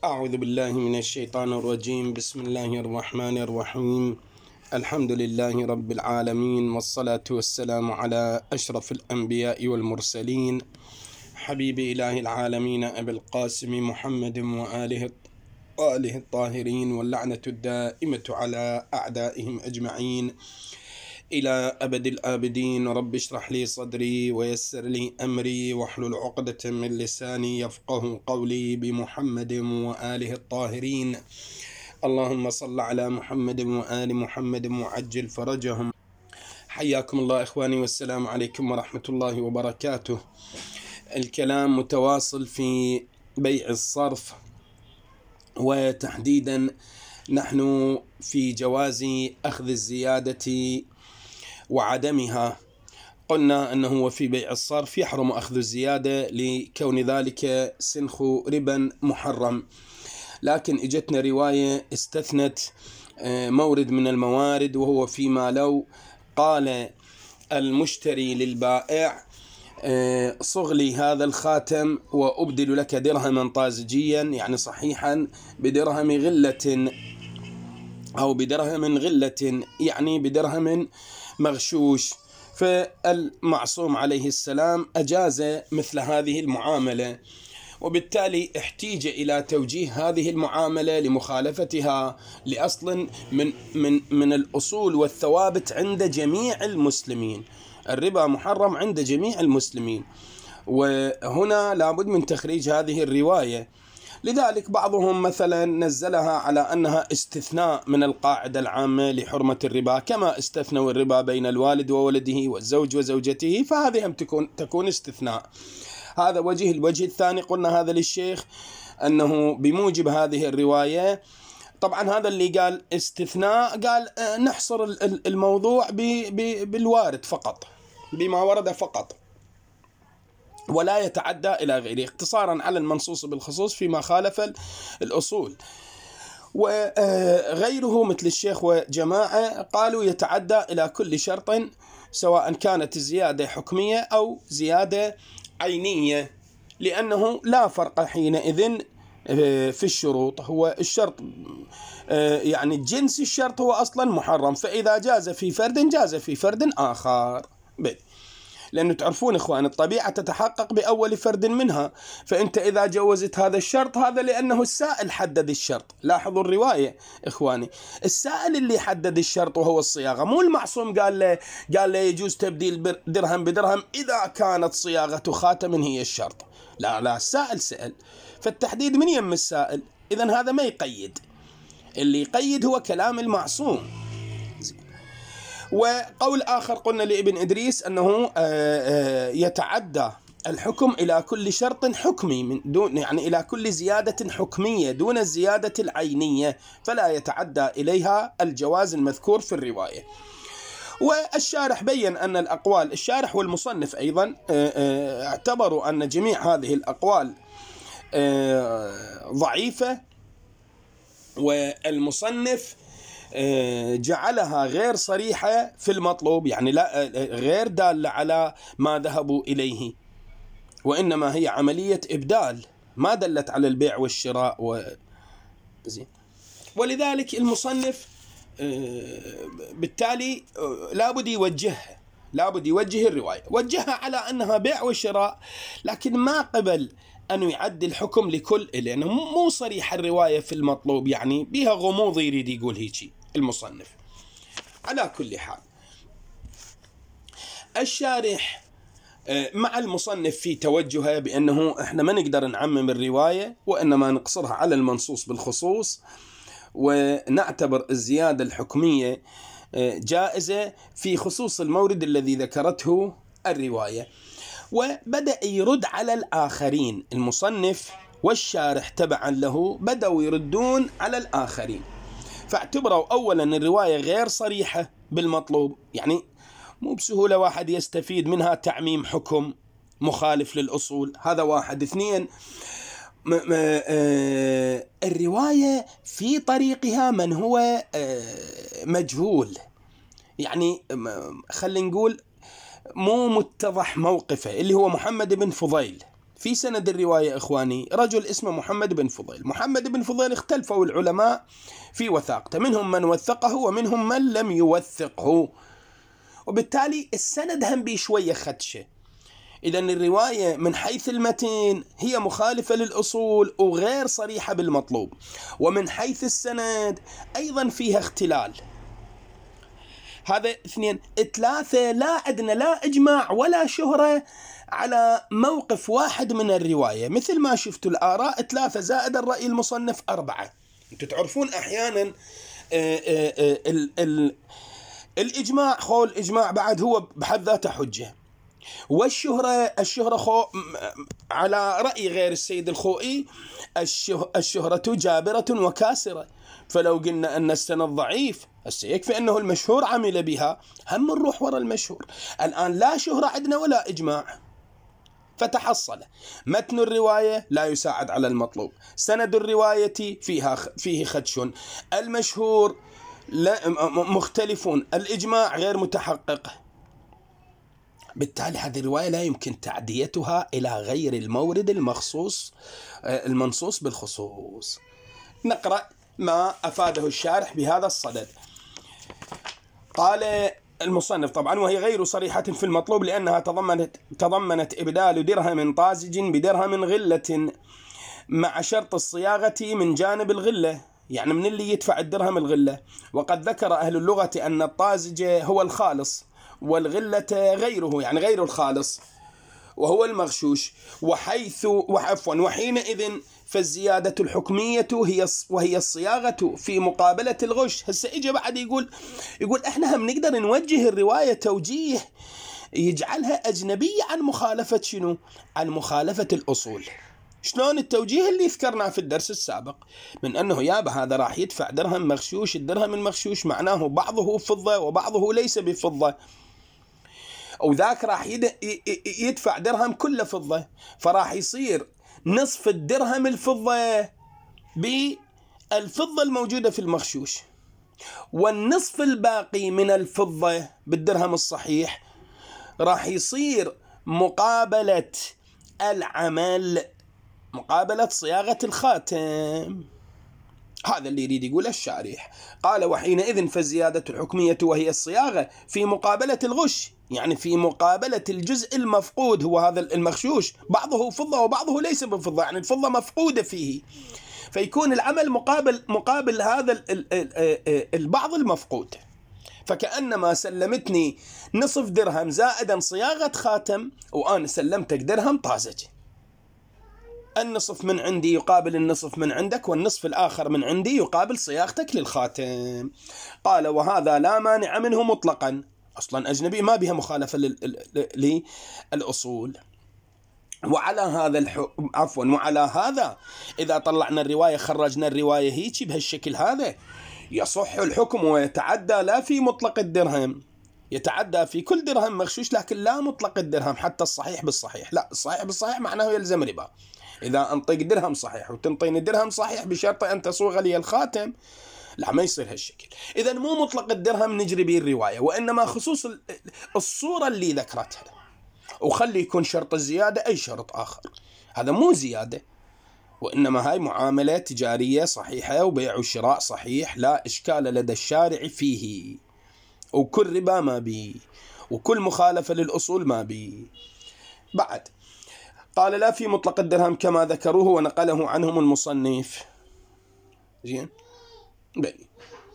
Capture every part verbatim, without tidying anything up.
أعوذ بالله من الشيطان الرجيم. بسم الله الرحمن الرحيم. الحمد لله رب العالمين، والصلاة والسلام على أشرف الأنبياء والمرسلين، حبيب إله العالمين أبي القاسم محمد وآله آله الطاهرين، واللعنة الدائمة على أعدائهم أجمعين إلى أبد الآبدين. رب اشرح لي صدري ويسر لي أمري واحلل عقدة من لساني يفقه قولي، بمحمد وآله الطاهرين. اللهم صل على محمد وآل محمد وعجل فرجهم. حياكم الله إخواني، والسلام عليكم ورحمة الله وبركاته. الكلام متواصل في بيع الصرف، وتحديدا نحن في جواز أخذ الزيادة وعدمها. قلنا أنه في بيع الصرف يحرم أخذ الزيادة لكون ذلك سنخ ربا محرم، لكن اجتنا رواية استثنت مورد من الموارد، وهو فيما لو قال المشتري للبائع صغ لي هذا الخاتم وأبدل لك درهما طازجيا، يعني صحيحا بدرهم غلة أو بدرهم غلة، يعني بدرهم مغشوش. فالمعصوم عليه السلام أجاز مثل هذه المعاملة، وبالتالي احتيج إلى توجيه هذه المعاملة لمخالفتها لأصل من من من الأصول والثوابت عند جميع المسلمين. الربا محرم عند جميع المسلمين، وهنا لابد من تخريج هذه الرواية. لذلك بعضهم مثلا نزلها على أنها استثناء من القاعدة العامة لحرمة الربا، كما استثنوا الربا بين الوالد وولده والزوج وزوجته، فهذه هم تكون تكون استثناء. هذا وجه. الوجه الثاني قلنا هذا للشيخ أنه بموجب هذه الرواية، طبعا هذا اللي قال استثناء قال نحصر الموضوع بالوارد فقط، بما ورد فقط، ولا يتعدى إلى غيره، اختصارا على المنصوص بالخصوص فيما خالف الأصول. وغيره مثل الشيخ وجماعة قالوا يتعدى إلى كل شرط، سواء كانت الزيادة حكمية أو زيادة عينية، لأنه لا فرق حينئذ في الشروط. هو الشرط يعني جنس الشرط هو أصلا محرم، فإذا جاز في فرد جاز في فرد آخر. بي. لأنه تعرفون إخوان الطبيعة تتحقق بأول فرد منها، فأنت إذا جوزت هذا الشرط هذا لأنه السائل حدد الشرط. لاحظوا الرواية إخواني، السائل اللي حدد الشرط وهو الصياغة، مو المعصوم قال له قال له يجوز تبديل درهم بدرهم إذا كانت صياغة خاتم هي الشرط. لا لا، السائل سأل، فالتحديد من يم السائل. إذن هذا ما يقيد، اللي يقيد هو كلام المعصوم. وقول آخر قلنا لابن إدريس أنه يتعدى الحكم إلى كل شرط حكمي، من دون يعني إلى كل زيادة حكمية دون الزيادة العينية، فلا يتعدى إليها الجواز المذكور في الرواية. والشارح بين أن الأقوال، الشارح والمصنف أيضا اعتبروا أن جميع هذه الأقوال ضعيفة، والمصنف جعلها غير صريحة في المطلوب، يعني لا غير دالة على ما ذهبوا إليه، وإنما هي عملية إبدال، ما دلت على البيع والشراء و... ولذلك المصنف بالتالي لابد يوجهها، لابد يوجه الرواية، وجهها على أنها بيع وشراء، لكن ما قبل أن يعد الحكم لكل، لأنه مو صريح الرواية في المطلوب، يعني بها غموض يريد يقول هيجي المصنف. على كل حال الشارح مع المصنف في توجهه بأنه إحنا ما نقدر نعمم الرواية، وإنما نقصرها على المنصوص بالخصوص، ونعتبر الزيادة الحكمية جائزة في خصوص المورد الذي ذكرته الرواية. وبدأ يرد على الآخرين، المصنف والشارح تبعا له بدأوا يردون على الآخرين، فاعتبروا أولا الرواية غير صريحة بالمطلوب، يعني مو بسهولة واحد يستفيد منها تعميم حكم مخالف للأصول، هذا واحد. اثنين، الرواية في طريقها من هو مجهول، يعني خلينا نقول مو متضح موقفه، اللي هو محمد بن فضيل في سند الرواية إخواني رجل اسمه محمد بن فضيل. محمد بن فضيل اختلفوا العلماء في وثاقته، منهم من وثقه ومنهم من لم يوثقه، وبالتالي السند هم بي شوية خدشة. إذن الرواية من حيث المتن هي مخالفة للأصول وغير صريحة بالمطلوب، ومن حيث السند أيضا فيها اختلال. هذا اثنين. ثلاثة، لا عندنا لا إجماع ولا شهرة على موقف واحد من الرواية، مثل ما شفتوا الآراء ثلاثة زائد الرأي المصنف أربعة. أنتم تعرفون أحيانا آآ آآ ال ال الإجماع خو الإجماع بعد هو بحد ذاته حجة، والشهرة الشهرة خو على رأي غير السيد الخوئي الشهرة جابرة وكاسرة، فلو قلنا أن السند ضعيف هسه يكفي أنه المشهور عمل بها، هم نروح وراء المشهور. الآن لا شهرة عندنا ولا إجماع، فتحصل متن الرواية لا يساعد على المطلوب، سند الرواية فيها فيه خدش، المشهور لا مختلفون، الإجماع غير متحقق. بالتالي هذه الرواية لا يمكن تعديتها إلى غير المورد المخصوص المنصوص بالخصوص. نقرأ ما أفاده الشارح بهذا الصدد. قال المصنف طبعا: وهي غير صريحة في المطلوب لأنها تضمنت تضمنت إبدال درهم طازج بدرهم غلة مع شرط الصياغة من جانب الغلة، يعني من اللي يدفع الدرهم الغلة. وقد ذكر أهل اللغة أن الطازج هو الخالص والغلة غيره، يعني غير الخالص وهو المغشوش. وحيث وعفوا وحينئذ فالزيادة الحكمية هي وهي الصياغة في مقابلة الغش. هسه إجا بعد يقول يقول إحنا هم نقدر نوجه الرواية توجيه يجعلها أجنبية عن مخالفة شنو؟ عن مخالفة الأصول. شلون التوجيه اللي ذكرناه في الدرس السابق من أنه يابا هذا راح يدفع درهم مغشوش، الدرهم المغشوش معناه بعضه فضة وبعضه ليس بفضة، وذاك راح يدفع درهم كله فضة، فراح يصير نصف الدرهم الفضة بالفضة الموجودة في المغشوش، والنصف الباقي من الفضة بالدرهم الصحيح راح يصير مقابلة العمل، مقابلة صياغة الخاتم. هذا اللي يريد يقول الشارح. قال: وحينئذ فالزيادة الحكمية وهي الصياغة في مقابلة الغش، يعني في مقابلة الجزء المفقود هو هذا المغشوش، بعضه فضة وبعضه ليس بفضة، يعني الفضة مفقودة فيه، فيكون العمل مقابل مقابل هذا البعض المفقود. فكأنما سلمتني نصف درهم زائدا صياغة خاتم، وأنا سلمتك درهم طازج، النصف من عندي يقابل النصف من عندك، والنصف الآخر من عندي يقابل صياغتك للخاتم. قال: وهذا لا مانع منه مطلقا، أصلا أجنبي ما بها مخالفة للأصول. وعلى هذا الح... عفوا وعلى هذا إذا طلعنا الرواية خرجنا الرواية هيك بهالشكل هذا يصح الحكم ويتعدى لا في مطلق الدرهم، يتعدى في كل درهم مغشوش، لكن لا مطلق الدرهم حتى الصحيح بالصحيح. لا، الصحيح بالصحيح معناه يلزم ربا. إذا أنطيك درهم صحيح وتنطيني درهم صحيح بشرط أن تصوغ لي الخاتم، لا ما يصير هالشكل. إذا مو مطلق الدرهم نجري به الرواية، وإنما خصوص الصورة اللي ذكرتها، وخلي يكون شرط الزيادة أي شرط آخر، هذا مو زيادة، وإنما هاي معاملة تجارية صحيحة وبيع وشراء صحيح لا إشكال لدى الشارع فيه، وكل ربا ما بي، وكل مخالفة للأصول ما بي. بعد قال: لا في مطلق الدرهم كما ذكروه ونقله عنهم المصنف. زين بني.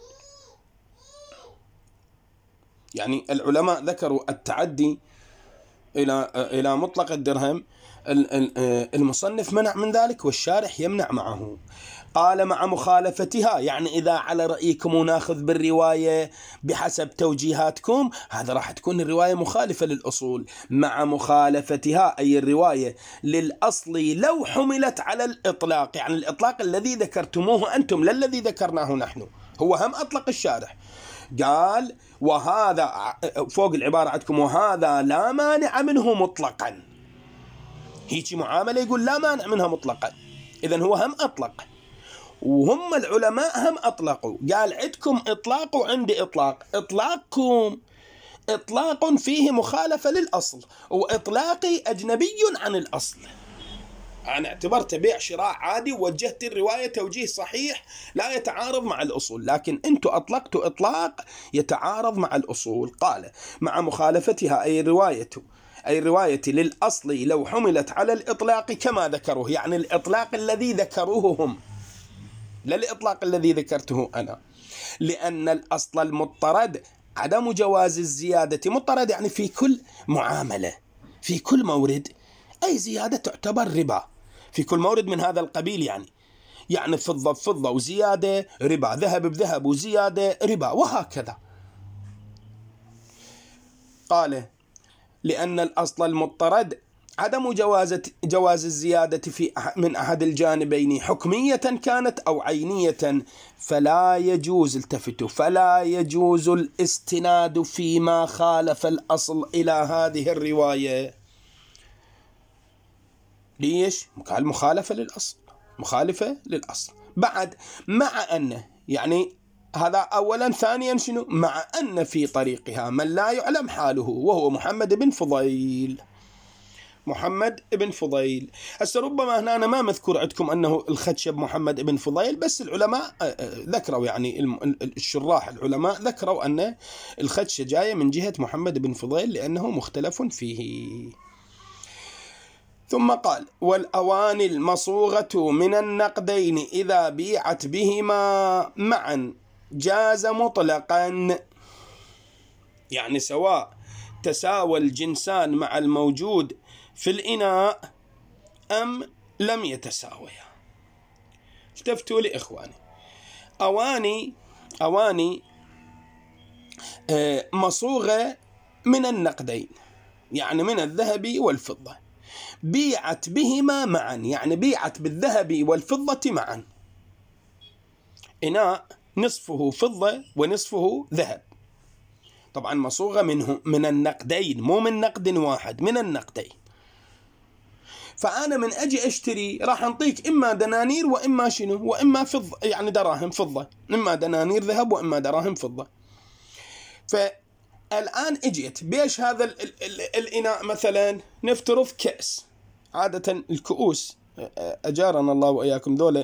يعني العلماء ذكروا التعدي إلى إلى مطلق الدرهم، المصنف منع من ذلك والشارح يمنع معه. قال: مع مخالفتها، يعني إذا على رأيكم وناخذ بالرواية بحسب توجيهاتكم، هذا راح تكون الرواية مخالفة للأصول. مع مخالفتها أي الرواية للأصل لو حملت على الإطلاق، يعني الإطلاق الذي ذكرتموه أنتم لا الذي ذكرناه نحن، هو هم أطلق الشارح قال: وهذا فوق العبارة عندكم وهذا لا مانع منه مطلقا، هيك معاملة يقول لا مانع منها مطلقا. إذن هو هم أطلق، وهم العلماء هم أطلقوا. قال: عندكم إطلاق وعندي إطلاق، إطلاقكم إطلاق فيه مخالفة للأصل، وإطلاقي أجنبي عن الأصل. أنا اعتبرته بيع شراء عادي ووجهت الرواية توجيه صحيح لا يتعارض مع الأصول، لكن أنتم أطلقتوا إطلاق يتعارض مع الأصول. قال مع مخالفتها أي الرواية أي الرواية للأصل لو حملت على الإطلاق كما ذكروه، يعني الإطلاق الذي ذكروه هم، لا الإطلاق الذي ذكرته أنا، لأن الأصل المضطرد عدم جواز الزيادة. مضطرد يعني في كل معاملة، في كل مورد أي زيادة تعتبر ربا، في كل مورد من هذا القبيل، يعني يعني فضة بفضة وزيادة ربا، ذهب بذهب وزيادة ربا، وهكذا. قال لأن الأصل المضطرد عدم جواز جواز الزيادة في من أحد الجانبين حكمية كانت أو عينية، فلا يجوز، التفتوا، فلا يجوز الاستناد فيما خالف الأصل إلى هذه الرواية. ليش؟ قال مخالفة للأصل، مخالفة للأصل. بعد مع أن، يعني هذا أولا. ثانيا شنو؟ مع أن في طريقها من لا يعلم حاله وهو محمد بن فضيل. محمد بن فضيل هسه ربما هنا أنا ما مذكور عندكم أنه الخدشب محمد بن فضيل، بس العلماء ذكروا، يعني الشراح العلماء ذكروا أن الخدشة جاية من جهة محمد بن فضيل لأنه مختلف فيه. ثم قال والأواني المصوغة من النقدين إذا بيعت بهما معا جاز مطلقا، يعني سواء تساوى الجنسان مع الموجود في الإناء أم لم يتساويا. التفتوا لإخواني، أواني أواني مصوغة من النقدين، يعني من الذهب والفضة، بيعت بهما معا، يعني بيعت بالذهب والفضة معا. إناء نصفه فضة ونصفه ذهب، طبعا مصوغة منه من النقدين، مو من نقد واحد، من النقدين. فأنا من أجي أشتري راح أنطيك إما دنانير وإما شنو، وإما فضة، يعني دراهم فضة، إما دنانير ذهب وإما دراهم فضة. فالآن أجيت بيش هذا ال ال ال الإناء، مثلا نفترض كأس، عادة الكؤوس أجارنا الله وإياكم دولة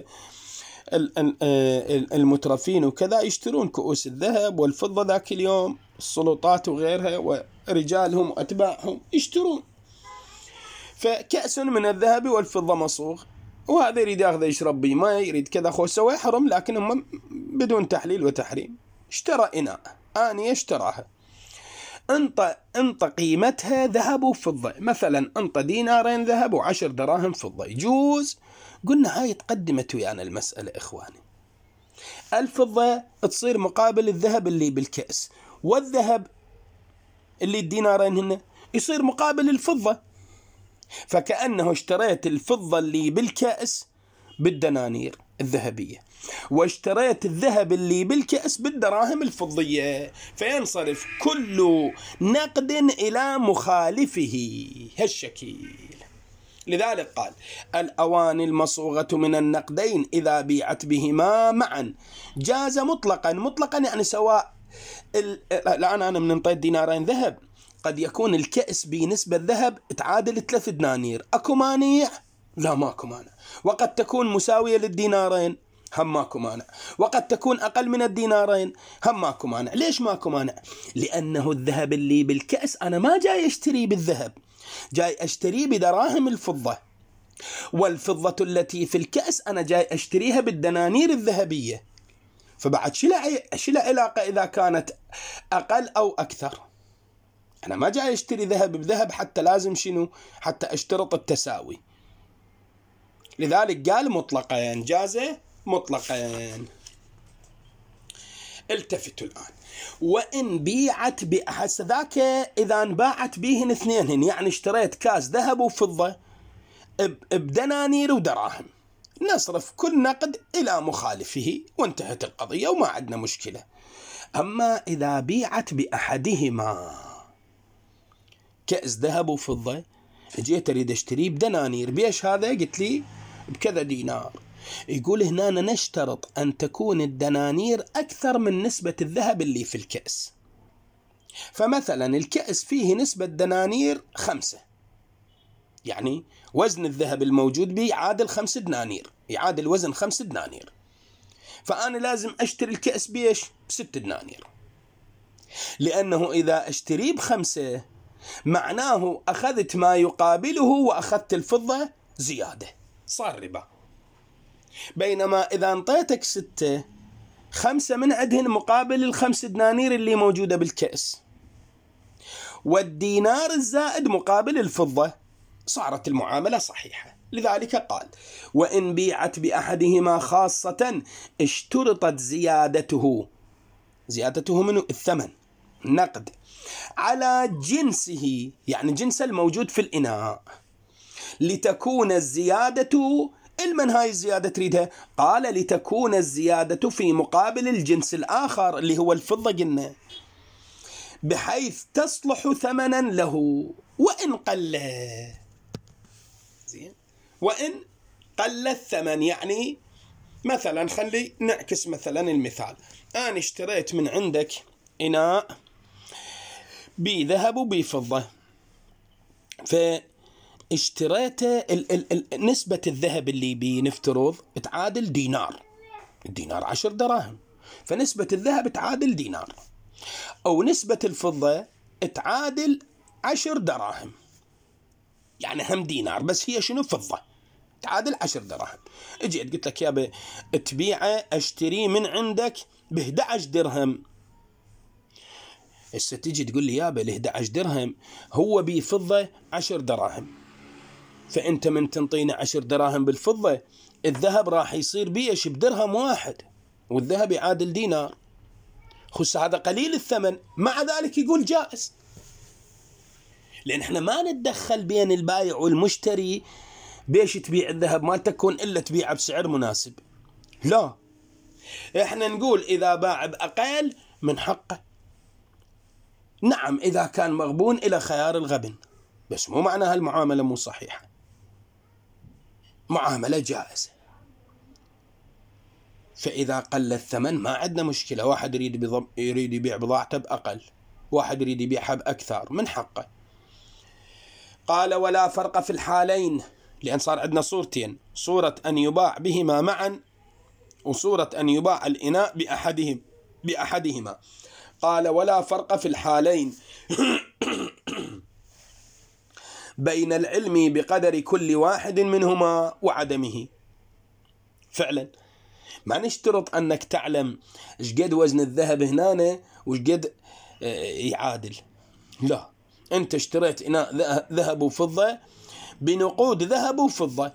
المترفين وكذا يشترون كؤوس الذهب والفضة ذاك اليوم، السلطات وغيرها ورجالهم وأتباعهم يشترون. فكأس من الذهب والفضة مصوغ، وهذا يريد ياخذ يشرب بي ما يريد كذا خوسه ويحرم، لكنهم بدون تحليل وتحريم. اشترى إناء، آنية اشتراها، انت انت قيمتها ذهب وفضة، مثلا انت دينارين ذهب وعشر دراهم فضة، يجوز. قلنا هاي تقدمت ويانا المسألة إخواني، الفضة تصير مقابل الذهب اللي بالكأس، والذهب اللي الدينارين هنا يصير مقابل الفضة، فكأنه اشتريت الفضة اللي بالكأس بالدنانير الذهبية، واشتريت الذهب اللي بالكأس بالدراهم الفضية، فينصرف كل نقد إلى مخالفه هالشكل. لذلك قال الأواني المصوغة من النقدين إذا بيعت بهما معا جاز مطلقا. مطلقا يعني سواء الآن أنا من انطيت دينارين ذهب، قد يكون الكأس بنسبة ذهب تعادل ثلاث دنانير، أكو مانع؟ لا ماكو مانع. وقد تكون مساوية للدينارين، هم ماكو مانع. وقد تكون أقل من الدينارين، هم ماكو مانع. ليش ماكو مانع؟ لأنه الذهب اللي بالكأس أنا ما جاي أشتري بالذهب، جاي أشتري بدراهم الفضة، والفضة التي في الكأس أنا جاي أشتريها بالدنانير الذهبية، فبعد شلا علاقة إذا كانت أقل أو أكثر. أنا ما جاي أشتري ذهب بذهب حتى لازم شنو، حتى أشترط التساوي. لذلك قال مطلقين، جازه مطلقين. التفتوا الآن، وإن بيعت بأحد ذاك، إذا انباعت بيهن اثنينهن، يعني اشتريت كاس ذهب وفضة بدنانير ودراهم، نصرف كل نقد إلى مخالفه وانتهت القضية وما عندنا مشكلة. أما إذا بيعت بأحدهما كأس ذهب وفضة، جيت أريد أشتريه بدنانير، بيش هذا؟ قلت لي بكذا دينار. يقول هنا نشترط أن تكون الدنانير أكثر من نسبة الذهب اللي في الكأس. فمثلا الكأس فيه نسبة دنانير خمسة، يعني وزن الذهب الموجود به يعادل خمس دنانير، يعادل وزن خمس دنانير، فأنا لازم أشتري الكأس بيش بست دنانير، لأنه إذا أشتريه بخمسة معناه أخذت ما يقابله وأخذت الفضة زيادة، صار ربا. بينما إذا انطيتك ستة، خمسة من عندهن مقابل الخمس دنانير اللي موجودة بالكأس، والدينار الزائد مقابل الفضة، صارت المعاملة صحيحة. لذلك قال: وإن بيعت بأحدهما خاصة اشترطت زيادته، زيادته من الثمن نقد على جنسه، يعني جنس الموجود في الإناء، لتكون الزيادة، المن هاي الزيادة تريدها؟ قال: لتكون الزيادة في مقابل الجنس الآخر اللي هو الفضة قلنا، بحيث تصلح ثمنا له وإن قل. زين، وإن قل الثمن، يعني مثلا خلي نعكس مثلا المثال، أنا اشتريت من عندك إناء بذهب وبفضة، فاشتريت ال ال ال نسبة الذهب اللي بنفترض تعادل دينار، الدينار عشر دراهم، فنسبة الذهب تعادل دينار، أو نسبة الفضة تعادل عشر دراهم، يعني هم دينار بس هي شنو؟ فضة، تعادل عشر دراهم. اجيت قلت لك يا تبيعه اشتري من عندك ب إحدى عشر درهم، هسه تيجي تقول لي يابا ال إحدى عشر درهم هو بفضة عشر دراهم، فأنت من تنطينا عشر دراهم بالفضة الذهب راح يصير بيش بدرهم واحد، والذهب يعادل دينار، خص هذا قليل الثمن، مع ذلك يقول جائز، لأن احنا ما نتدخل بين البائع والمشتري بيش تبيع الذهب ما تكون إلا تبيعه بسعر مناسب، لا، احنا نقول إذا باع بأقل من حقه، نعم إذا كان مغبون إلى خيار الغبن، بس مو معناها المعاملة مو صحيحة، معاملة جائزة. فإذا قل الثمن ما عندنا مشكلة، واحد يريد بضم... يريد يبيع بضاعته بأقل، واحد يريد يبيعها بأكثر، من حقه. قال: ولا فرق في الحالين، لأن صار عندنا صورتين، صورة أن يباع بهما معا وصورة أن يباع الإناء بأحدهم بأحدهما. قال: ولا فرق في الحالين بين العلم بقدر كل واحد منهما وعدمه. فعلا ما نشترط أنك تعلم ايش قد وزن الذهب هنا وايش قد يعادل، لا، أنت اشتريت إناء ذهب وفضة بنقود ذهب وفضة،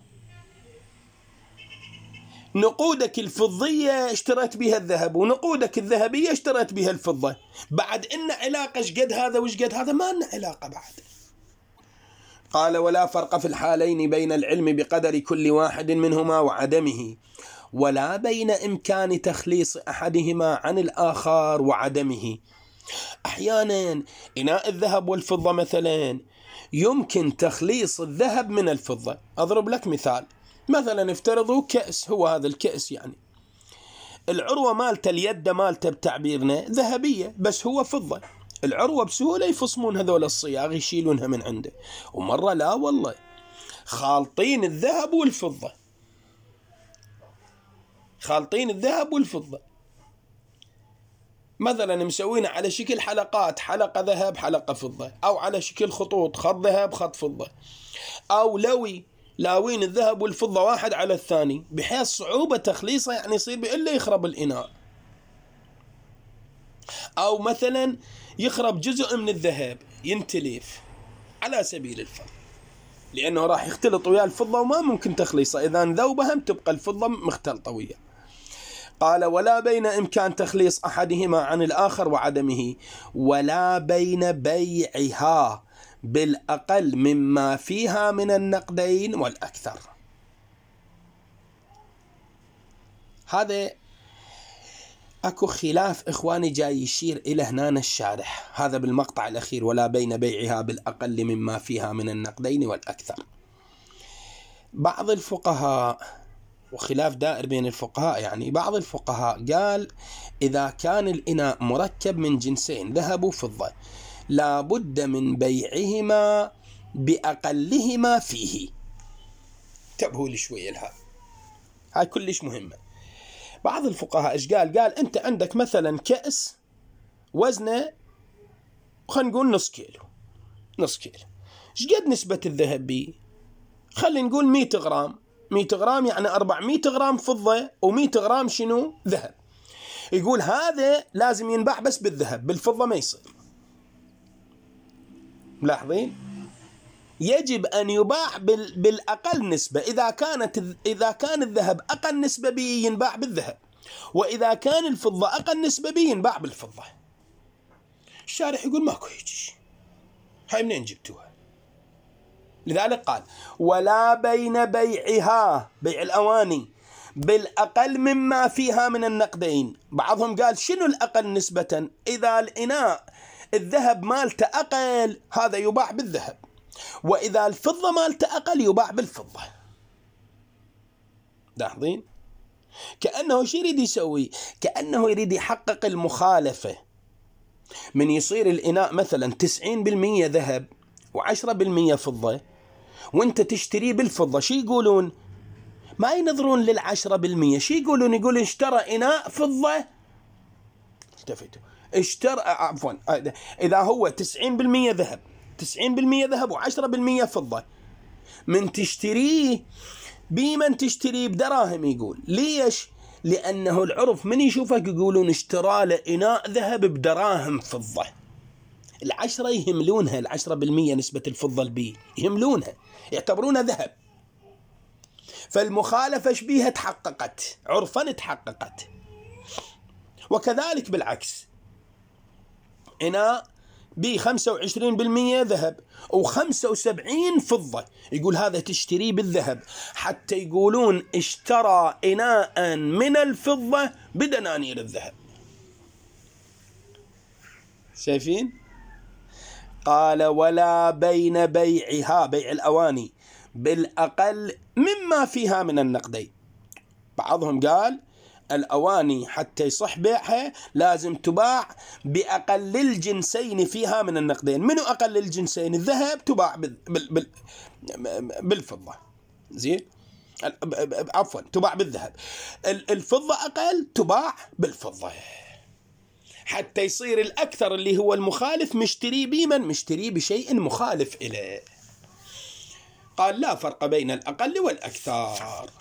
نقودك الفضية اشتريت بها الذهب ونقودك الذهبية اشتريت بها الفضة، بعد إن علاقة ايش قد هذا وايش قد هذا؟ ما لنا علاقة بعد. قال: ولا فرق في الحالين بين العلم بقدر كل واحد منهما وعدمه، ولا بين إمكان تخليص أحدهما عن الآخر وعدمه. أحيانا إناء الذهب والفضة مثلا يمكن تخليص الذهب من الفضة. أضرب لك مثال، مثلا افترضوا كأس، هو هذا الكأس يعني العروة مالته اليد مالته بتعبيرنا ذهبية بس هو فضة، العروة بسهولة يفصمون هذول الصياغ يشيلونها من عنده، ومرة لا والله خالطين الذهب والفضة، خالطين الذهب والفضة، مثلا مسوينه على شكل حلقات، حلقة ذهب حلقة فضة، أو على شكل خطوط، خط ذهب خط فضة، أو لوي لاوين الذهب والفضة واحد على الثاني، بحيث صعوبة تخليصه يعني يصير بإلا يخرب الإناء، أو مثلا يخرب جزء من الذهب ينتلف على سبيل الفرض، لأنه راح يختلط ويا الفضة وما ممكن تخليصه، إذا ذوبها تبقى الفضة مختلطة وياه. قال: ولا بين إمكان تخليص أحدهما عن الآخر وعدمه، ولا بين بيعها بالأقل مما فيها من النقدين والأكثر. هذا أكو خلاف إخواني جاي يشير إلى هنا الشارح، هذا بالمقطع الأخير، ولا بين بيعها بالأقل مما فيها من النقدين والأكثر. بعض الفقهاء، وخلاف دائر بين الفقهاء، يعني بعض الفقهاء قال إذا كان الإناء مركب من جنسين ذهب وفضة لا بد من بيعهما بأقلهما فيه. انتبهوا لي شوية لها، هاي كلش مهمة. بعض الفقهاء ايش قال؟ قال أنت عندك مثلا كأس وزنه خلينا نقول نص كيلو، نص كيلو، ايش قد نسبة الذهب بيه؟ خلينا نقول مئة غرام، مئة غرام يعني أربعمئة غرام فضة و100 غرام شنو؟ ذهب. يقول هذا لازم ينباع بس بالذهب، بالفضة ما يصير. ملاحظين؟ يجب أن يباع بالأقل نسبة. إذا كانت إذا كان الذهب أقل نسبة به ينباع بالذهب، وإذا كان الفضة أقل نسبة به ينباع بالفضة. الشارح يقول ماكو هيك، هاي منين جبتوها؟ لذلك قال ولا بين بيعها، بيع الأواني، بالأقل مما فيها من النقدين. بعضهم قال شنو الأقل نسبة؟ إذا الإناء الذهب مالته أقل هذا يباع بالذهب، وإذا الفضة مالته أقل يباع بالفضة. لاحظين؟ كأنه شو يريد يسوي؟ كأنه يريد يحقق المخالفة، من يصير الإناء مثلا تسعين بالمئة ذهب وعشرة بالمئة فضة، وانت تشتري بالفضة، شو يقولون؟ ما ينظرون للعشرة بالمئة، شو يقولون؟ يقول اشترى إناء فضة، التفتوا، اشترى عفوا إذا هو تسعين بالمئة ذهب، تسعين بالمئة ذهب وعشرة بالمئة فضة، من تشتريه بمن تشتريه بدراهم. يقول ليش؟ لأنه العرف من يشوفك يقولون اشترى له إناء ذهب بدراهم فضة. العشرة يهملونها، العشرة بالمئة نسبة الفضة البي يهملونها، يعتبرونها ذهب. فالمخالفة شبيها تحققت، عرفا تحققت. وكذلك بالعكس، إناء بي خمسة وعشرين بالمئة ذهب وخمسة وسبعين فضة، يقول هذا تشتريه بالذهب، حتى يقولون اشترى إناء من الفضة بدنانير الذهب. شايفين؟ قال ولا بين بيعها، بيع الأواني، بالأقل مما فيها من النقدين. بعضهم قال الأواني حتى يصح بيعها لازم تباع بأقل الجنسين فيها من النقدين. منو أقل الجنسين؟ الذهب تباع بال بال بالفضة، زين، عفوا تباع بالذهب. الفضة أقل تباع بالفضة، حتى يصير الأكثر اللي هو المخالف مشتري بمن؟ مشتري بشيء مخالف إليه. قال لا فرق بين الأقل والأكثر،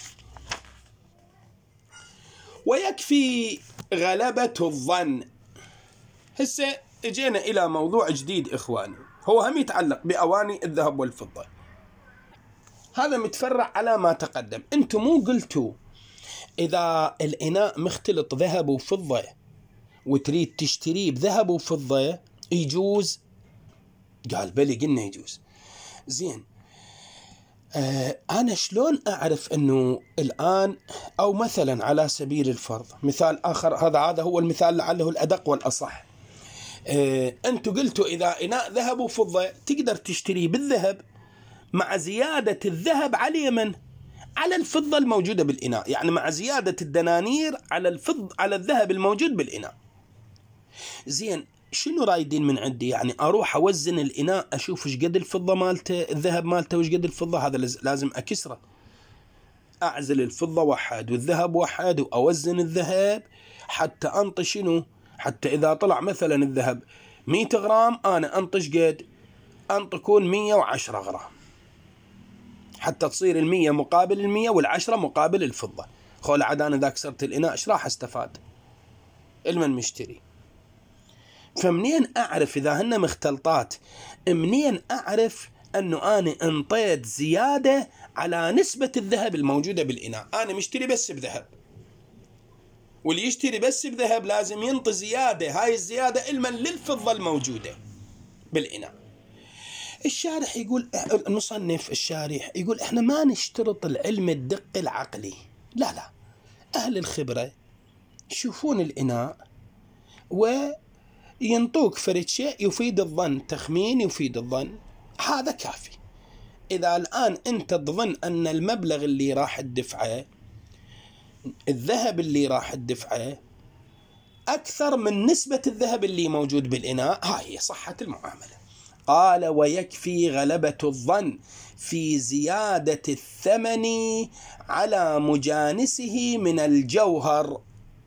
ويكفي غلبة الظن. هسه اجينا إلى موضوع جديد إخواني، هو هم يتعلق بأواني الذهب والفضة. هذا متفرع على ما تقدم. أنتم مو قلتوا إذا الإناء مختلط ذهب وفضة وتريد تشتريه بذهب وفضة يجوز؟ قال بلي قلنا يجوز. زين، آه أنا شلون أعرف أنه الآن، أو مثلا على سبيل الفرض مثال آخر، هذا هذا هو المثال لعله الأدق والأصح. آه أنتوا قلتوا إذا إناء ذهب وفضة تقدر تشتريه بالذهب مع زيادة الذهب على من؟ على الفضة الموجودة بالإناء، يعني مع زيادة الدنانير على الفض على الذهب الموجود بالإناء. زين، شنو رايدين من عندي؟ يعني أروح أوزن الإناء أشوف إيش قد الفضة مالته، الذهب مالته وإيش قد الفضة، هذا لازم أكسره، أعزل الفضة واحد والذهب واحد وأوزن الذهب حتى أنطي شنو؟ حتى إذا طلع مثلا الذهب مئة غرام أنا أنطش قد؟ أنطكون مئة وعشرة غرام، حتى تصير المية مقابل المية والعشرة مقابل الفضة. خول عاد أنا ذاك كسرت الإناء إيش راح استفاد؟ المن مشتري. فمنين أعرف إذا هن مختلطات؟ منين أعرف أنه أنا انطيت زيادة على نسبة الذهب الموجودة بالإناء؟ أنا مشتري بس بذهب، واللي يشتري بس بذهب لازم ينطي زيادة، هاي الزيادة المن للفضة الموجودة بالإناء. الشارح يقول، المصنف الشارح يقول احنا ما نشترط العلم الدق العقلي، لا لا، أهل الخبرة يشوفون الإناء وينطوك فرد شيء يفيد الظن، تخمين يفيد الظن، هذا كافي. إذا الآن أنت تظن أن المبلغ اللي راح تدفعه، الذهب اللي راح تدفعه أكثر من نسبة الذهب اللي موجود بالإناء، هاي هي صحة المعاملة. قال ويكفي غلبة الظن في زيادة الثمن على مجانسه من الجوهر.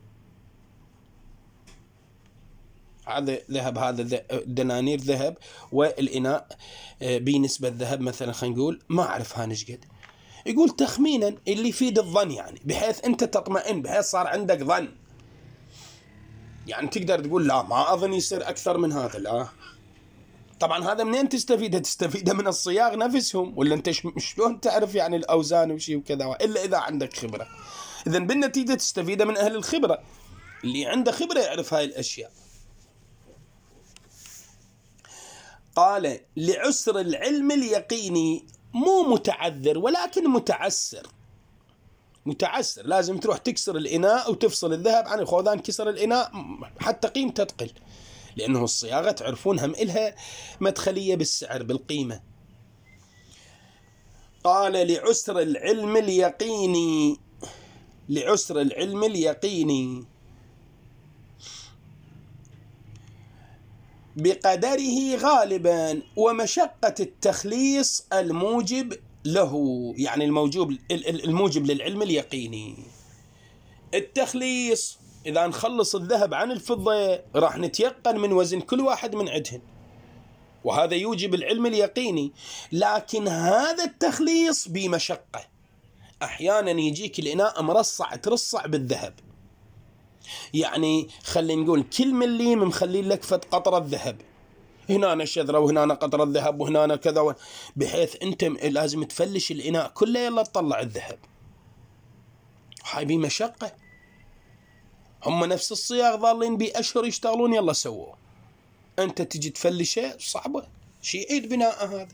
هذا ذهب، هذا دنانير ذهب، والإناء بنسبة ذهب مثلا خلينا نقول ما أعرف هانش قد، يقول تخمينا اللي يفيد الظن، يعني بحيث أنت تطمئن، بحيث صار عندك ظن، يعني تقدر تقول لا ما أظن يصير أكثر من هذا. لا طبعا هذا منين تستفيده؟ تستفيده من الصياغ نفسهم، ولا أنت شلون تعرف يعني الأوزان وشي وكذا، إلا إذا عندك خبرة. إذن بالنتيجة تستفيده من أهل الخبرة، اللي عنده خبرة يعرف هاي الأشياء. قال لعسر العلم اليقيني، مو متعذر ولكن متعسر. متعسر لازم تروح تكسر الإناء وتفصل الذهب عن الخوذان، كسر الإناء حتى قيمته تقل، لأنه الصياغة تعرفون هم إلها مدخلية بالسعر بالقيمة. قال لعسر العلم اليقيني، لعسر العلم اليقيني بقدره غالبا ومشقة التخليص الموجب له، يعني الموجب الموجب للعلم اليقيني. التخليص إذا نخلص الذهب عن الفضة راح نتيقن من وزن كل واحد من عدهن، وهذا يوجب العلم اليقيني. لكن هذا التخليص بمشقة، أحيانا يجيك الإناء مرصع ترصع بالذهب، يعني خلينا نقول كل مليم مخلي لك فت قطرة ذهب، هنا شذرة وهنا قطرة ذهب وهنا كذا، بحيث أنت لازم تفلش الإناء كله يلا تطلع الذهب. هاي بمشقة، هم نفس الصياغ ظالين بأشهر يشتغلون يلا سووه، أنت تجي تفلشه صعبة، شيء عيد بناء هذا،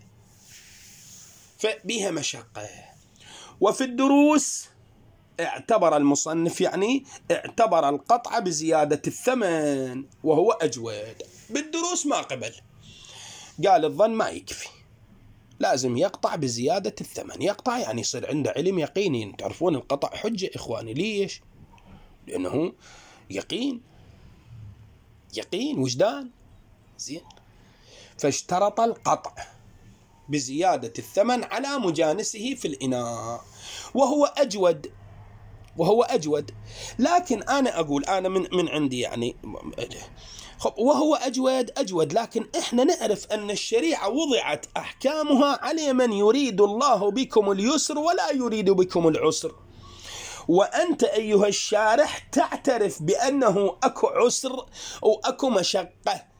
فبيها مشقة. وفي الدروس اعتبر المصنف يعني اعتبر القطع بزيادة الثمن وهو أجود. بالدروس ما قبل، قال الظن ما يكفي، لازم يقطع بزيادة الثمن. يقطع يعني يصير عنده علم يقيني. تعرفون القطع حجة إخواني، ليش؟ لأنه يقين، يقين وجدان زين. فاشترط القطع بزيادة الثمن على مجانسه في الإناء وهو أجود، وهو أجود. لكن أنا أقول أنا من من عندي يعني وهو أجود أجود، لكن إحنا نعرف أن الشريعة وضعت أحكامها على من يريد الله بكم اليسر ولا يريد بكم العسر، وأنت أيها الشارح تعترف بأنه أكو عسر وأكو مشقة.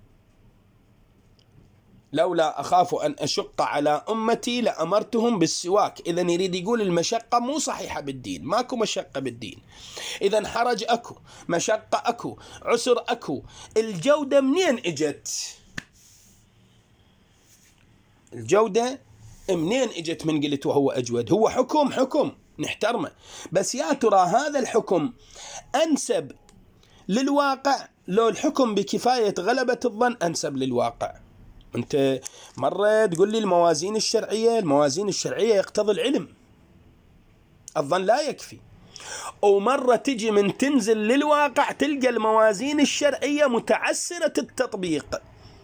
لولا أخاف أن أشق على أمتي لأمرتهم بالسواك. إذن يريد يقول المشقة مو صحيحة بالدين، ماكو مشقة بالدين. إذن حرج أكو، مشقة أكو، عسر أكو. الجودة منين إجت؟ الجودة منين إجت من قلت وهو أجود؟ هو حكم حكم نحترمه، بس يا ترى هذا الحكم أنسب للواقع لو الحكم بكفاية غلبة الظن أنسب للواقع؟ أنت مرة تقول لي الموازين الشرعية، الموازين الشرعية يقتضي العلم، الظن لا يكفي. ومرة تجي من تنزل للواقع تلقى الموازين الشرعية متعسرة التطبيق،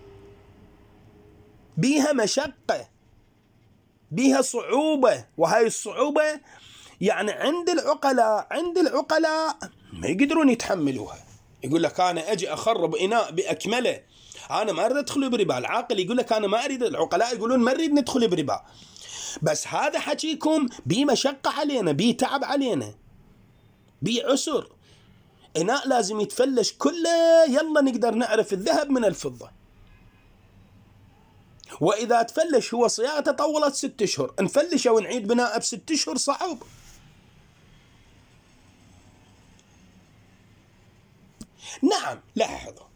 بيها مشقة، بيها صعوبة، وهاي الصعوبة يعني عند العقلاء عند العقلاء ما يقدرون يتحملوها. يقول لك أنا أجي أخرب إناء بأكمله، أنا ما أريد أدخل بربا. العاقل يقول لك أنا ما أريد، العقلاء يقولون ما أريد ندخل بربا. بس هذا حكيكم بي مشقة علينا، بي تعب علينا، بي عسر. إناء لازم يتفلش كله يلا نقدر نعرف الذهب من الفضة، وإذا تفلش هو صياغته طولت ست أشهر، نفلش ونعيد بناء بست أشهر صعب. نعم لاحظوا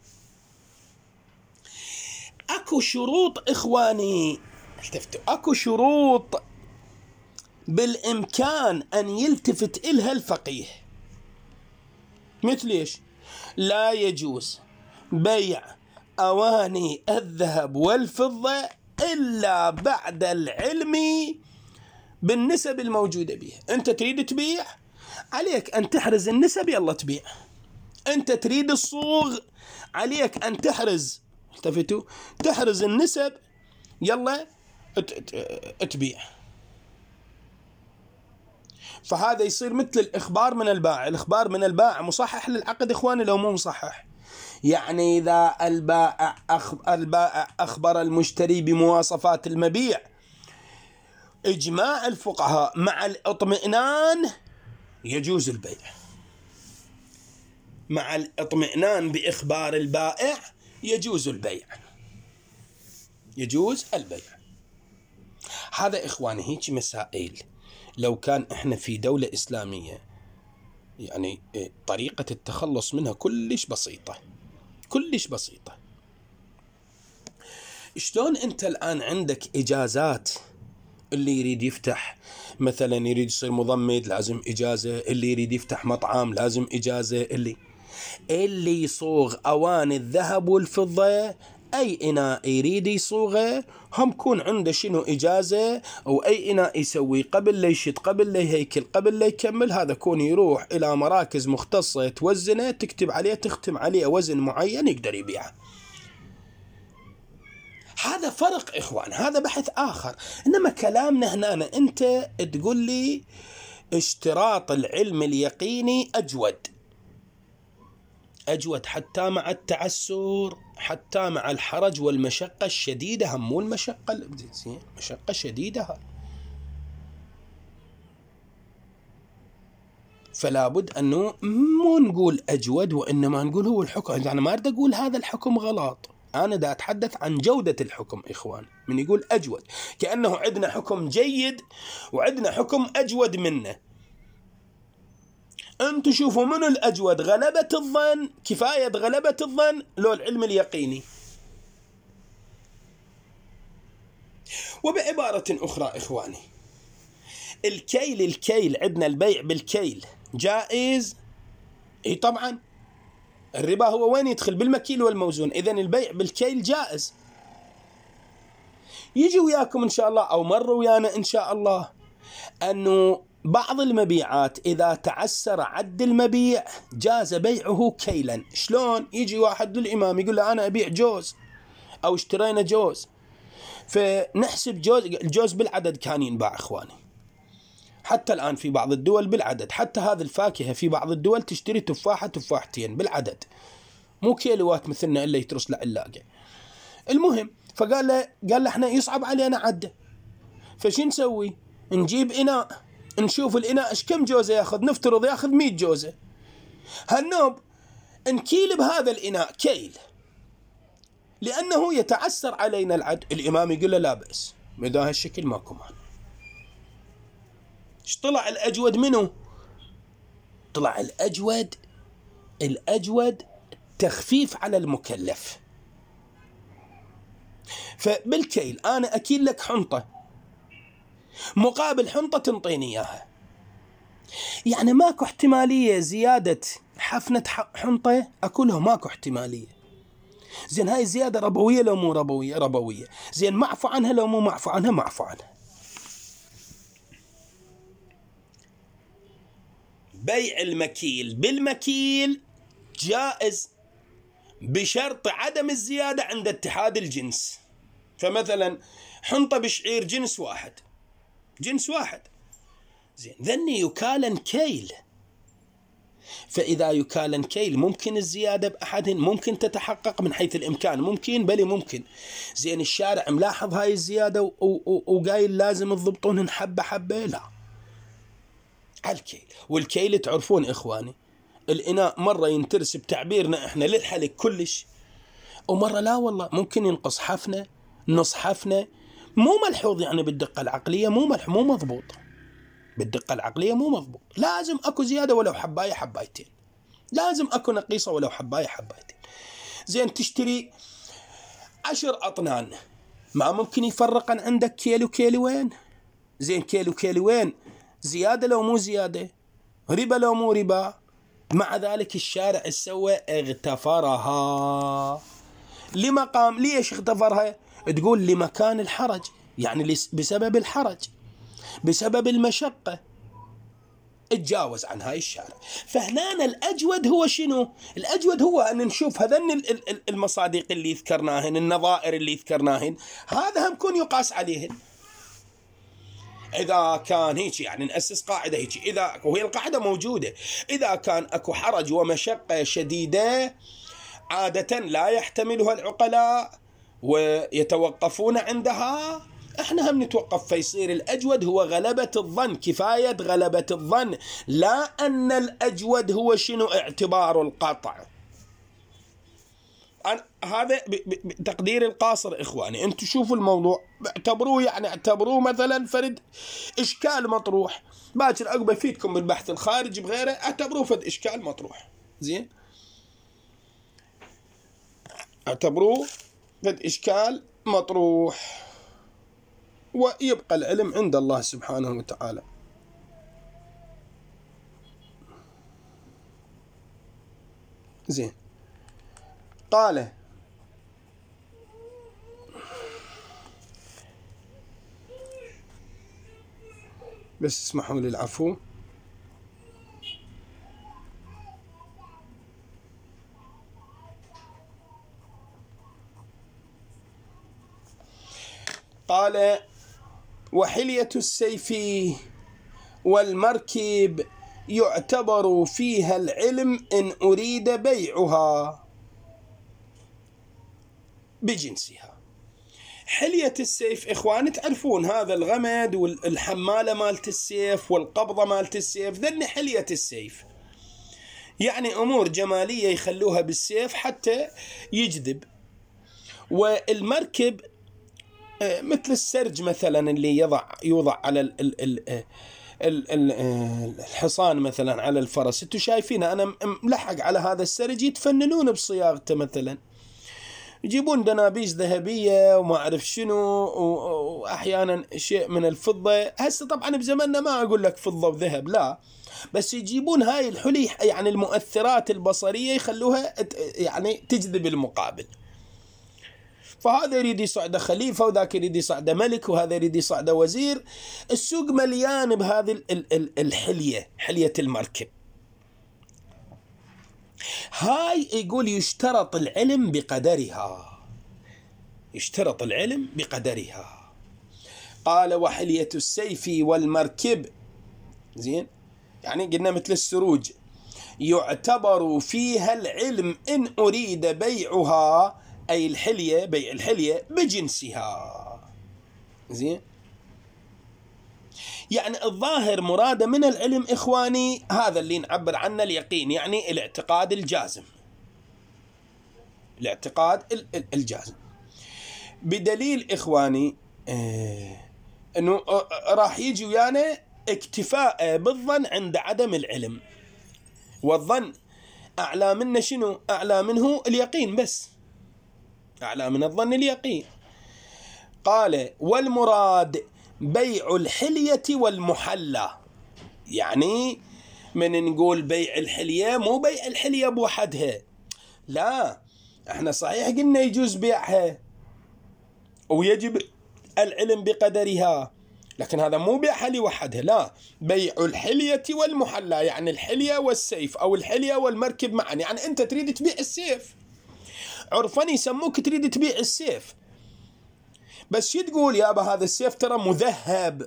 اكو شروط اخواني، التفتوا، اكو شروط بالامكان ان يلتفت الها الفقيه. مثل ايش؟ لا يجوز بيع اواني الذهب والفضة الا بعد العلم بالنسب الموجودة بها. انت تريد تبيع، عليك ان تحرز النسب يلا تبيع. انت تريد الصوغ، عليك ان تحرز التفتوا، تحرز النسب، يلا تبيع. فهذا يصير مثل الإخبار من البائع. الإخبار من البائع مصحح للعقد إخواني لو مو مصحح؟ يعني إذا البائع البائع أخبر المشتري بمواصفات المبيع، إجماع الفقهاء مع الاطمئنان يجوز البيع. مع الاطمئنان بإخبار البائع يجوز البيع، يجوز البيع. هذا إخواني هيك مسائل لو كان إحنا في دولة إسلامية يعني طريقة التخلص منها كلش بسيطة، كلش بسيطة. شلون أنت الآن عندك إجازات؟ اللي يريد يفتح مثلا يريد يصير مضمد لازم إجازة، اللي يريد يفتح مطعم لازم إجازة، اللي اللي يصوغ أواني الذهب والفضة أي إناء يريد يصوغه هم كون عنده شنو إجازة، أو أي إناء يسوي قبل لا يشت قبل لا يهيكل قبل لا يكمل، هذا كون يروح إلى مراكز مختصة توزنه تكتب عليه تختم عليه وزن معين يقدر يبيعه. هذا فرق إخوان، هذا بحث آخر. إنما كلامنا هنا أنت تقول لي اشتراط العلم اليقيني أجود أجود حتى مع التعسر، حتى مع الحرج والمشقة الشديدة، هم مو المشقة مشقة شديدة. فلا بد أنه مو نقول أجود وإنما نقول هو الحكم. يعني ما أريد أقول هذا الحكم غلط، أنا دا أتحدث عن جودة الحكم إخوان. من يقول أجود كأنه عندنا حكم جيد وعندنا حكم أجود منه. أنتوا شوفوا من الأجود، غلبة الظن، كفاية غلبة الظن لو العلم اليقيني. وبعبارة أخرى إخواني، الكيل الكيل عندنا البيع بالكيل جائز. إيه طبعا الربا هو وين يدخل؟ بالمكيل والموزون. إذن البيع بالكيل جائز. يجي وياكم إن شاء الله أو مر ويانا إن شاء الله أنه بعض المبيعات إذا تعسر عد المبيع جاز بيعه كيلا. شلون؟ يجي واحد للإمام يقول له أنا أبيع جوز أو اشترينا جوز، فنحسب جوز، الجوز بالعدد كان ينباع إخواني. حتى الآن في بعض الدول بالعدد، حتى هذه الفاكهة في بعض الدول تشتري تفاحة تفاحتين بالعدد، مو كيلوات مثلنا إلا يترس لعلاقة. المهم فقال له قال له احنا يصعب علينا عده، فشي نسوي؟ نجيب إناء نشوف الإناء ايش كم جوزة ياخذ، نفترض ياخذ مئة جوزة، هالنوب نكيل بهذا الإناء كيل لأنه يتعسر علينا العد. الإمام يقول له لا بأس، بدا هالشكل ماكو مال. ايش طلع الأجود منه؟ طلع الأجود الأجود تخفيف على المكلف. فبالكيل أنا أكيل لك حنطة مقابل حنطة تنطيني إياها، يعني ماكو احتمالية زيادة حفنة حنطة أكلها، ماكو احتمالية. زين هاي زيادة ربوية لو مو ربوية؟ ربوية. زين معفو عنها لو مو معفو عنها؟ معفو عنها. بيع المكيل بالمكيل جائز بشرط عدم الزيادة عند اتحاد الجنس. فمثلا حنطة بشعير جنس واحد جنس واحد زين ذني يكالن كيل، فإذا يكالن كيل ممكن الزيادة بأحد، ممكن تتحقق من حيث الإمكان، ممكن بلي ممكن. زين الشارع ملاحظ هاي الزيادة وقايل لازم تضبطونهن حبة حبة؟ لا، على الكيل. والكيل تعرفون إخواني الإناء مرة ينترس بتعبيرنا إحنا للحلق كلش، ومرة لا والله ممكن ينقص حفنة نص حفنة، مو ملحوظ يعني بالدقة العقلية، مو ملح مو مضبوط بالدقة العقلية، مو مضبوط. لازم أكو زيادة ولو حباية حبايتين، لازم أكو نقيصة ولو حباية حبايتين. زين تشتري عشر أطنان، ما ممكن يفرق عن عندك كيلو كيلوين؟ زين كيلو كيلوين زيادة لو مو زيادة، ربا لو مو ربا. مع ذلك الشارع السوى اغتفرها. لما قام؟ ليش اغتفرها؟ تقول لمكان الحرج، يعني بسبب الحرج، بسبب المشقة. اتجاوز عن هاي الشارع. فهنا الأجود هو شنو؟ الأجود هو أن نشوف هذن المصادق اللي ذكرناهن، النظائر اللي ذكرناهن، هذا هم كون يقاس عليهن. إذا كان هيك يعني نأسس قاعدة هيك، إذا وهي القاعدة موجودة، إذا كان أكو حرج ومشقة شديدة عادة لا يحتملها العقلاء ويتوقفون عندها، احنا هم نتوقف. فيصير الأجود هو غلبة الظن، كفاية غلبة الظن، لا أن الأجود هو شنو اعتبار القطع. أنا هذا بتقدير القاصر إخواني. أنتم شوفوا الموضوع اعتبروه، يعني اعتبروه مثلا فرد إشكال مطروح، باكر عقب فيدكم بالبحث الخارجي بغيره، اعتبروه فرد إشكال مطروح. زين، اعتبروه فرد إشكال مطروح، ويبقى العلم عند الله سبحانه وتعالى. زين، قال بس اسمحوا لي العفو. قال وحلية السيف والمركب يعتبر فيها العلم إن أريد بيعها بجنسها. حلية السيف إخواني تعرفون هذا الغمد والحمالة مالت السيف والقبضة مالت السيف، ذني حلية السيف، يعني أمور جمالية يخلوها بالسيف حتى يجذب. والمركب مثل السرج مثلا اللي يضع يوضع على ال ال ال ال الحصان مثلا على الفرس. انتم شايفين انا ملحق على هذا السرج، يتفننون بصياغته، مثلا يجيبون دنابيش ذهبية وما أعرف شنو، وأحيانا شيء من الفضة. هسه طبعا بزماننا ما أقول لك فضة وذهب، لا، بس يجيبون هاي الحلي يعني المؤثرات البصرية يخلوها يعني تجذب المقابل. فهذا يريد يصعد خليفة، وذاك يريد يصعد ملك، وهذا يريد يصعد وزير. السوق مليان بهذه الحلية، حلية المركب. هاي يقول يشترط العلم بقدرها، يشترط العلم بقدرها. قال وحلية السيف والمركب، زين، يعني قلنا مثل السروج، يعتبر فيها العلم إن أريد بيعها، أي الحلية، بيع الحلية بجنسها. زين، يعني الظاهر مراد من العلم إخواني هذا اللي نعبر عنه اليقين، يعني الاعتقاد الجازم، الاعتقاد الجازم. بدليل إخواني اه أنه راح يجي ويانا اكتفاء بالظن عند عدم العلم، والظن أعلى منه شنو؟ أعلى منه اليقين، بس أعلى من الظن اليقين. قال والمراد بيع الحلية والمحلى، يعني من نقول بيع الحلية مو بيع الحلية بوحدها، لا، احنا صحيح قلنا يجوز بيعها ويجب العلم بقدرها، لكن هذا مو بيعها لوحدها، لا، بيع الحلية والمحلى، يعني الحلية والسيف أو الحلية والمركب معا. يعني أنت تريد تبيع السيف، عرفا يسموك تريد تبيع السيف، بس شو تقول يابا هذا السيف ترى مذهب،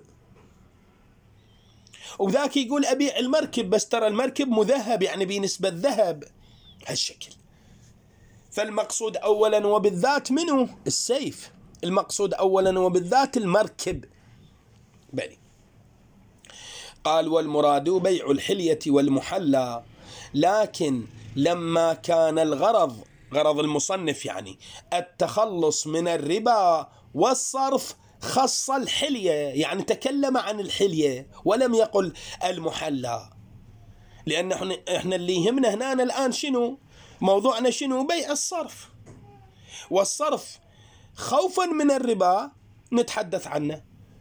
وذاك يقول أبيع المركب بس ترى المركب مذهب، يعني بنسبة ذهب، هالشكل. فالمقصود أولا وبالذات منه السيف، المقصود أولا وبالذات المركب. بني قال والمراد بيع الحلية والمحلى، لكن لما كان الغرض، غرض المصنف يعني التخلص من الربا والصرف، خص الحلية، يعني تكلم عن الحلية ولم يقل المحلى، لأن احنا اللي يهمنا هنا الآن شنو موضوعنا؟ شنو؟ بيع الصرف، والصرف خوفا من الربا نتحدث عنه،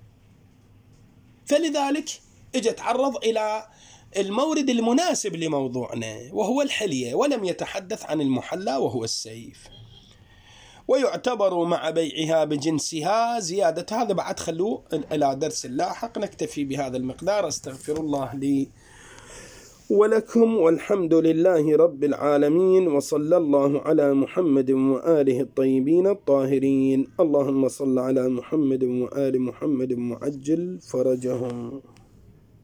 فلذلك اجى تعرض إلى المورد المناسب لموضوعنا وهو الحلية، ولم يتحدث عن المحلى وهو السيف. ويعتبر مع بيعها بجنسها زيادة. هذا بعد خلوه إلى درس لاحق، نكتفي بهذا المقدار. استغفر الله لي ولكم، والحمد لله رب العالمين، وصلى الله على محمد وآله الطيبين الطاهرين. اللهم صل على محمد وآل محمد وعجل فرجهم.